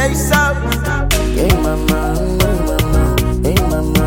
ASAP. Hey mama, hey mama.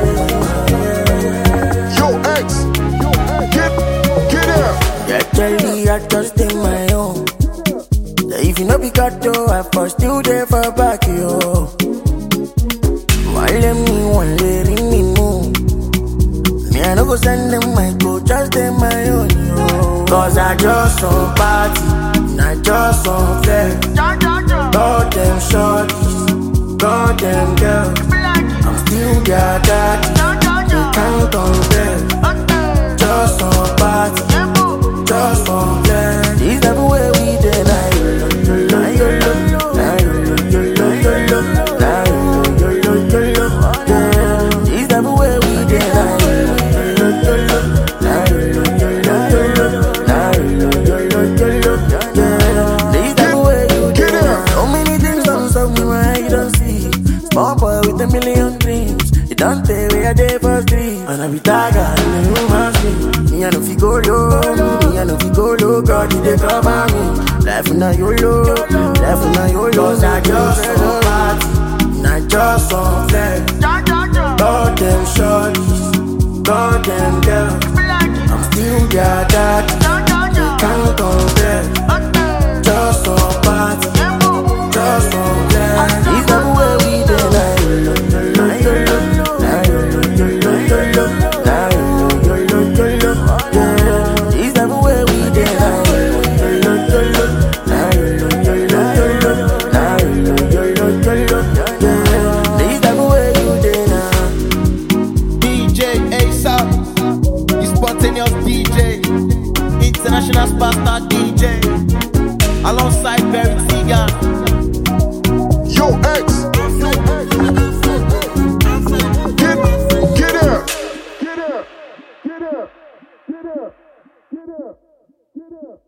Yo, X, get out. Yeah, Charlie, I just in my own. Yeah, if you know be got though, I for still there for back, yo. One let me move. Me, I no go send them my go, just them my own, yo. Cause I just on party, and I just on flex. God them shorties, God them girls. I'm still their daddy, they can't compare. Just on party, just on flex. This never where we dey, now you look, now you look, now you look, now you look, now you look, yeah. This never where we dey, now you look, now you look, now you look, yeah. This never where you dey. So many things on top me where you don't see. Small boy with a million dreams. You don't tell where they for street. And I be tiger in the human street. Me I know fi go low, me I know fi go low. God they cover me. Life na YOLO, life na YOLO. Cause I just on party, and I just on flex. God them shorties, God them girls. I'm still their daddy, they can't compare. Just on party, just on flex. This never where we dey, now you look, now you look, now you look, now you look, yeah. This never where we dey, now you look, now you look, now you look, yeah. This never where you dey now. DJ ASAP, the spontaneous DJ, international superstar DJ, alongside Barry Tigan. Yo, X, get out. Get out.